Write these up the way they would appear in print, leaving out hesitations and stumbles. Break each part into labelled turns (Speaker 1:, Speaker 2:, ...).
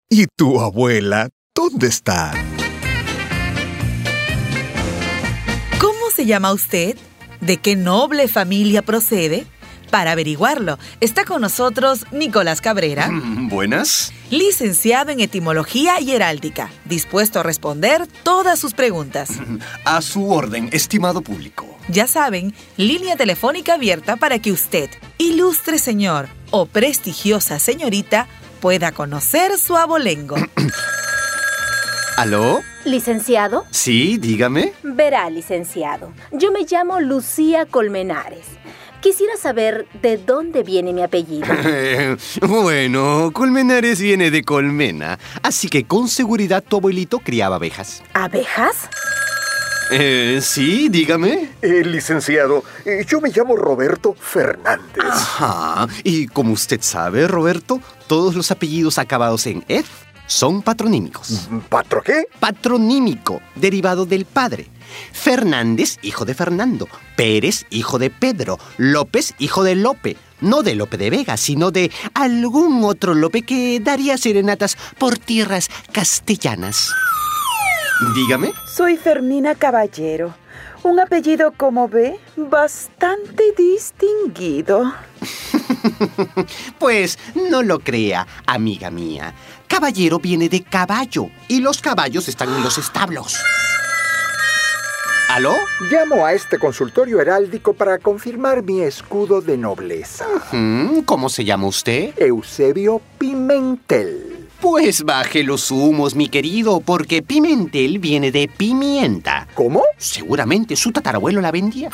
Speaker 1: ¿Y tu abuela dónde está?
Speaker 2: ¿Cómo se llama usted? ¿De qué noble familia procede? Para averiguarlo, está con nosotros Nicolás Cabrera.
Speaker 3: Buenas.
Speaker 2: Licenciado en Etimología y Heráldica, dispuesto a responder todas sus preguntas.
Speaker 3: A su orden, estimado público.
Speaker 2: Ya saben, línea telefónica abierta para que usted, ilustre señor o prestigiosa señorita, pueda conocer su abolengo.
Speaker 3: ¿Aló?
Speaker 4: ¿Licenciado?
Speaker 3: Sí, dígame.
Speaker 4: Verá, licenciado, yo me llamo Lucía Colmenares. Quisiera saber de dónde viene mi apellido.
Speaker 3: Bueno, Colmenares viene de colmena, así que con seguridad tu abuelito criaba abejas.
Speaker 4: ¿Abejas?
Speaker 3: Sí, dígame.
Speaker 5: Licenciado, yo me llamo Roberto Fernández.
Speaker 3: Ajá, y como usted sabe, Roberto, todos los apellidos acabados en F son patronímicos.
Speaker 5: ¿Patro qué?
Speaker 3: Patronímico, derivado del padre. Fernández, hijo de Fernando. Pérez, hijo de Pedro. López, hijo de Lope. No de Lope de Vega, sino de algún otro Lope que daría serenatas por tierras castellanas. Dígame.
Speaker 6: Soy Fermina Caballero. Un apellido, como ve, bastante distinguido.
Speaker 3: Pues no lo crea, amiga mía. Caballero viene de caballo y los caballos están en los establos. ¿Aló?
Speaker 5: Llamo a este consultorio heráldico para confirmar mi escudo de nobleza.
Speaker 3: ¿Cómo se llama usted?
Speaker 5: Eusebio Pimentel.
Speaker 3: Pues baje los humos, mi querido, porque Pimentel viene de pimienta.
Speaker 5: ¿Cómo?
Speaker 3: Seguramente su tatarabuelo la vendía.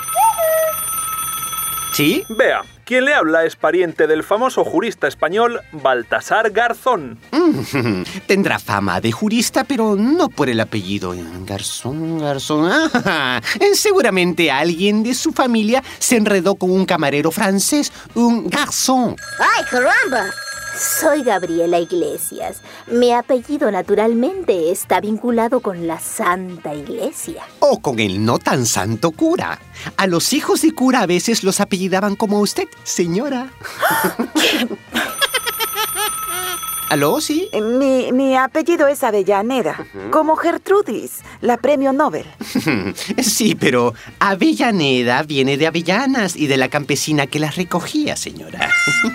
Speaker 3: ¿Sí?
Speaker 7: Vea, quien le habla es pariente del famoso jurista español Baltasar Garzón.
Speaker 3: Tendrá fama de jurista, pero no por el apellido. Garzón. Seguramente alguien de su familia se enredó con un camarero francés, un garçon.
Speaker 4: ¡Ay, caramba! Soy Gabriela Iglesias. Mi apellido naturalmente está vinculado con la Santa Iglesia.
Speaker 3: O con el no tan santo cura. A los hijos de cura a veces los apellidaban como usted, señora. ¿Aló, sí?
Speaker 6: Mi apellido es Avellaneda, como Gertrudis, la premio Nobel.
Speaker 3: Sí, pero Avellaneda viene de avellanas y de la campesina que las recogía, señora.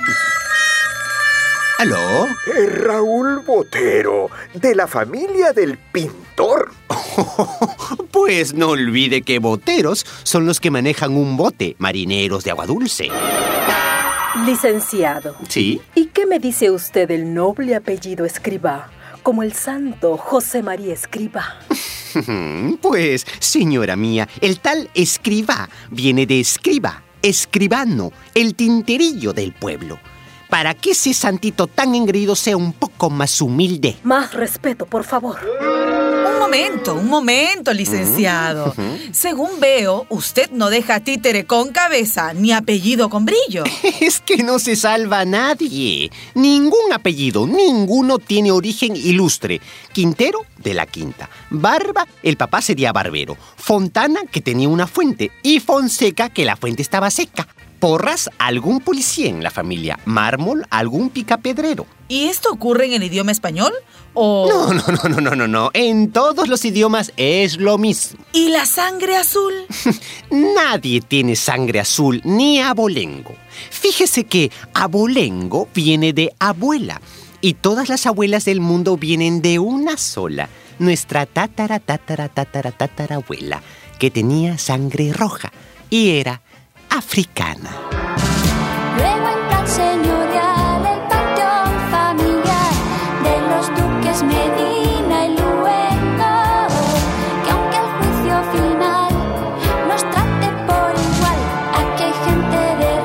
Speaker 3: ¿Aló?
Speaker 5: Raúl Botero, de la familia del pintor.
Speaker 3: Pues no olvide que boteros son los que manejan un bote, marineros de agua dulce.
Speaker 8: Licenciado.
Speaker 3: ¿Sí?
Speaker 8: ¿Y qué me dice usted del noble apellido Escribá, como el santo José María Escribá?
Speaker 3: Pues, señora mía, el tal Escribá viene de escriba, escribano, el tinterillo del pueblo. Para que ese santito tan engreído sea un poco más humilde.
Speaker 8: Más respeto, por favor.
Speaker 2: Un momento, licenciado. Según veo, usted no deja títere con cabeza ni apellido con brillo.
Speaker 3: Es que no se salva a nadie. Ningún apellido, ninguno tiene origen ilustre. Quintero, de la Quinta. Barba, el papá sería barbero. Fontana, que tenía una fuente. Y Fonseca, que la fuente estaba seca. Porras, algún policía en la familia. Mármol, algún picapedrero.
Speaker 2: ¿Y esto ocurre en el idioma español? ¿O...?
Speaker 3: No. En todos los idiomas es lo mismo.
Speaker 2: ¿Y la sangre azul?
Speaker 3: Nadie tiene sangre azul, ni abolengo. Fíjese que abolengo viene de abuela. Y todas las abuelas del mundo vienen de una sola. Nuestra tatarabuela, que tenía sangre roja y era africana.
Speaker 9: Luego en plan señorial el panteón familiar de los duques Medina y Luengo, que aunque el juicio final nos trate por igual, aquí hay gente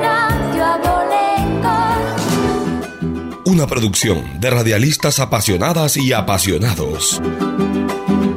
Speaker 9: de rancio abolengo.
Speaker 10: Una producción de radialistas apasionadas y apasionados.